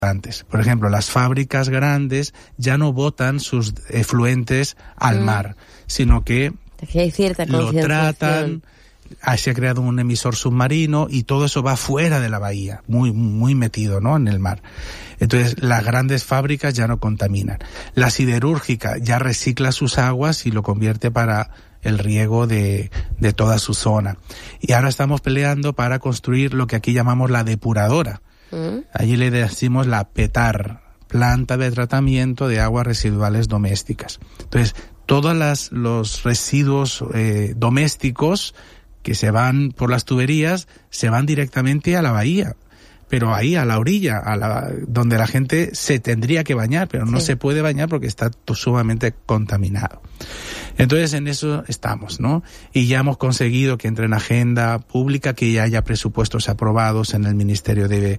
antes. Por ejemplo, las fábricas grandes ya no botan sus efluentes al mar, sino que hay cierta lo tratan. Se ha creado un emisor submarino y todo eso va fuera de la bahía, muy, muy metido, ¿no?, en el mar. Entonces, las grandes fábricas ya no contaminan. La siderúrgica ya recicla sus aguas y lo convierte para el riego de toda su zona. Y ahora estamos peleando para construir lo que aquí llamamos la depuradora. Allí le decimos la PETAR, planta de tratamiento de aguas residuales domésticas. Entonces, todos los residuos domésticos que se van por las tuberías se van directamente a la bahía, pero ahí a la orilla, donde la gente se tendría que bañar, pero no se puede bañar porque está sumamente contaminado. Entonces en eso estamos, ¿no? Y ya hemos conseguido que entre en agenda pública, que ya haya presupuestos aprobados en el Ministerio de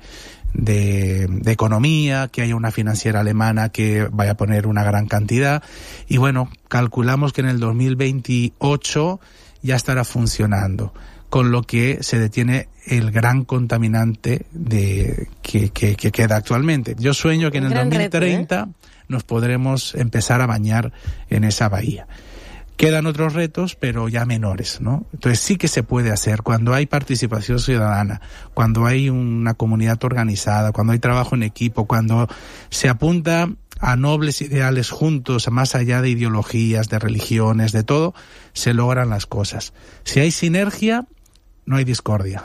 Economía, que haya una financiera alemana que vaya a poner una gran cantidad. Y bueno, calculamos que en el 2028 ya estará funcionando, con lo que se detiene el gran contaminante que queda actualmente. Yo sueño que en el 2030 nos podremos empezar a bañar en esa bahía. Quedan otros retos, pero ya menores, ¿no? Entonces sí que se puede hacer cuando hay participación ciudadana, cuando hay una comunidad organizada, cuando hay trabajo en equipo, cuando se apunta a nobles ideales juntos, más allá de ideologías, de religiones, de todo, se logran las cosas. Si hay sinergia, no hay discordia.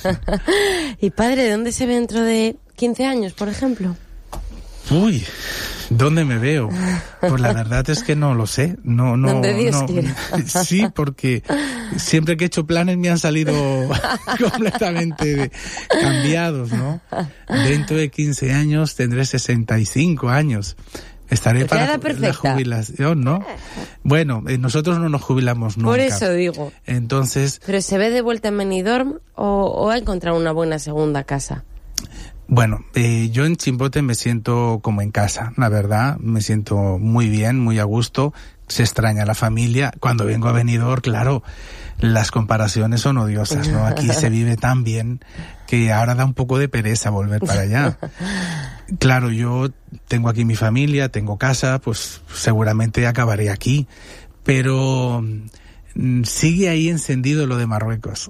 Y padre, ¿dónde se ve dentro de 15 años, por ejemplo? Uy, ¿dónde me veo? Pues la verdad es que no lo sé. Donde Dios quiera. Sí, porque siempre que he hecho planes me han salido completamente cambiados, ¿no? Dentro de 15 años tendré 65 años. Estaré para la jubilación, ¿no? Bueno, nosotros no nos jubilamos nunca. Por eso digo. Entonces. ¿Pero se ve de vuelta en Benidorm o ha encontrado una buena segunda casa? Bueno, yo en Chimbote me siento como en casa, la verdad, me siento muy bien, muy a gusto, se extraña la familia. Cuando vengo a Benidorm, claro, las comparaciones son odiosas, ¿no? Aquí se vive tan bien que ahora da un poco de pereza volver para allá. Claro, yo tengo aquí mi familia, tengo casa, pues seguramente acabaré aquí, pero sigue ahí encendido lo de Marruecos.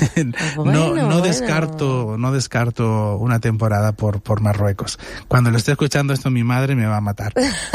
No descarto una temporada por Marruecos. Cuando lo esté escuchando esto mi madre me va a matar.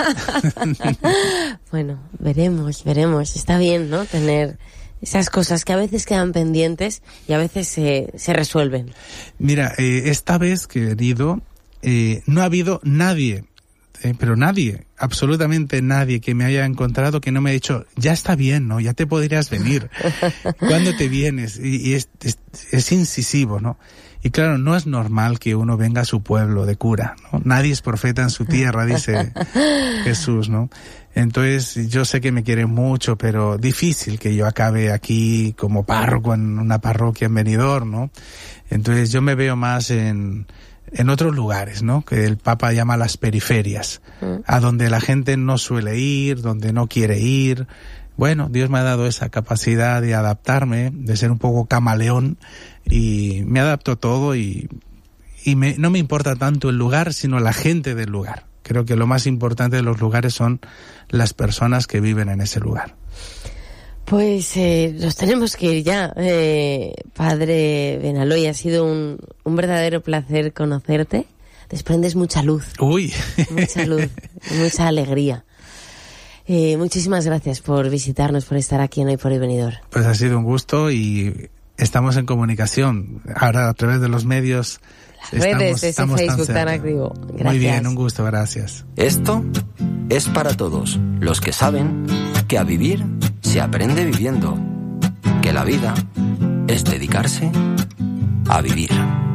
Bueno, veremos. Está bien, ¿no? Tener esas cosas que a veces quedan pendientes y a veces se resuelven. Mira, esta vez que he venido, no ha habido nadie, pero nadie, absolutamente nadie que me haya encontrado que no me ha dicho, ya está bien, ¿no? Ya te podrías venir. ¿Cuándo te vienes? Y es incisivo, ¿no? Y claro, no es normal que uno venga a su pueblo de cura, ¿no? Nadie es profeta en su tierra, dice Jesús, ¿no? Entonces, yo sé que me quieren mucho, pero difícil que yo acabe aquí como párroco en una parroquia en Benidorm, ¿no? Entonces, yo me veo más en otros lugares, ¿no? Que el Papa llama las periferias, a donde la gente no suele ir, donde no quiere ir. Bueno, Dios me ha dado esa capacidad de adaptarme, de ser un poco camaleón, y me adapto a todo y no me importa tanto el lugar, sino la gente del lugar. Creo que lo más importante de los lugares son las personas que viven en ese lugar. Pues nos tenemos que ir ya. Padre Benaloy, ha sido un verdadero placer conocerte. Desprendes mucha luz. Uy. Mucha luz, mucha alegría. Muchísimas gracias por visitarnos, por estar aquí en Hoy por Hoy Benidorm. Pues ha sido un gusto y estamos en comunicación. Ahora a través de los medios. Las redes, ese Facebook tan activo. Gracias. Muy bien, un gusto, gracias. Esto es para todos los que saben que a vivir se aprende viviendo, que la vida es dedicarse a vivir.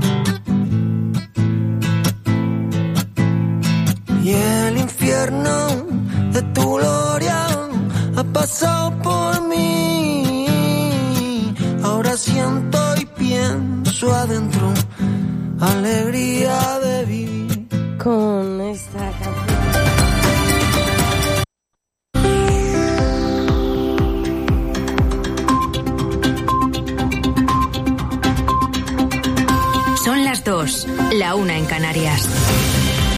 Y el infierno de tu gloria ha pasado por mí. Ahora siento y pienso adentro alegría de vivir. Con esta canción. Son las 2, la 1 en Canarias.